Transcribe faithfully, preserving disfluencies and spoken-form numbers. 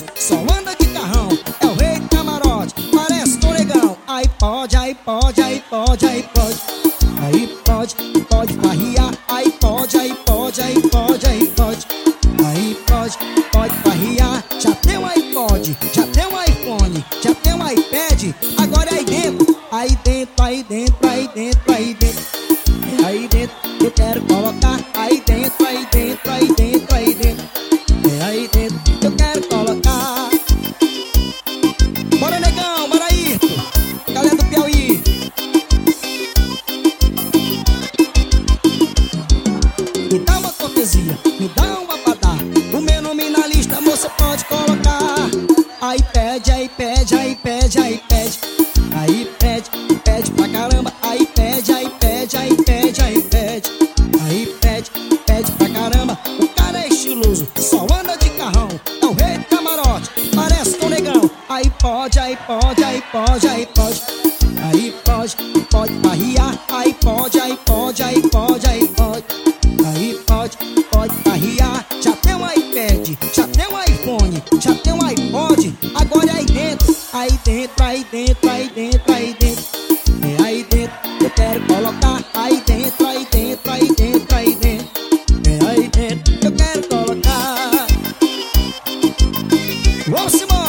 estiloso, só anda de carrão. É o rei do camarote, parece um negão. Aí pode, aí pode, aí pode, aí pode. Aí pode, pode farriar. Aí pode, aí pode, aí pode, aí pode. Aí pode, pode farriar. Já tem um iPod, já tem um iPhone, já tem um iPad. Agora é aí dentro, aí dentro, aí dentro, aí dentro, aí dentro. É aí dentro, eu quero colocar. Aí dentro, aí dentro, aí dentro, aí dentro. É aí dentro, eu quero colocar. Bora, negão, bora aí, galera do Piauí. Me dá uma cortesia, me dá uma pra dar. O meu nome na lista, moça, pode colocar. Aí pede, aí pede, aí pede, aí pede. Aí pede, pede pra caramba. Aí pede, aí pede, aí pede, aí pede. Aí pede, pede pra caramba. O cara é estiloso, só anda de carrão. É o rei do camarote, parece um negão. Aí pode, aí pode, aí pode, aí pode. Aí pode, pode farriar. Aí pode, aí pode, aí pode, aí pode. Aí pode, pode farriar. Já tem um iPad, já tem um iPhone, já tem um iPod. Agora é aí dentro, aí dentro, aí dentro, aí dentro, aí dentro. É aí dentro, eu quero colocar. Aí dentro, aí dentro, aí dentro, aí dentro. É aí dentro, eu quero colocar. Vamos, Simão!